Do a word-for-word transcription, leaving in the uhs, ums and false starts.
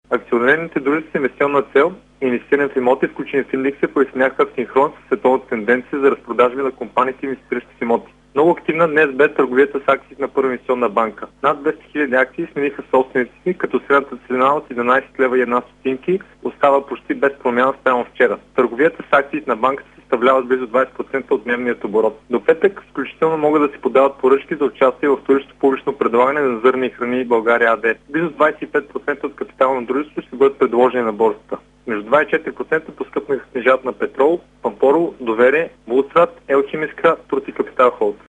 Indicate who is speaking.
Speaker 1: Акционерните дружества с инвестиционна цел и инвестиране в имоти, включени в индекса, присъединяха в синхрон с световната тенденция за разпродажби на компаниите, инвестиращи в имоти. Много активна днес бе търговията с акции на Първа инвестиционна банка. Над двеста хиляди акции смениха собственици си, като средната цена от единадесет лева и една стотинки остава почти без промяна спрямо вчера. Търговията с акции на банката съставлява близо двадесет процента от дневният оборот. До петък включително могат да се подават поръчки за участие в вторично публично предлагане на зърни и храни България АД. Близо двадесет и пет процента от капитала на дружеството ще бъдат предложени на борсата. Между два и четири процента поскъпнаха книжата на Петрол, Пампоро, Доверие, Булстрат, Елхимиска, Труд и Капитал Холд.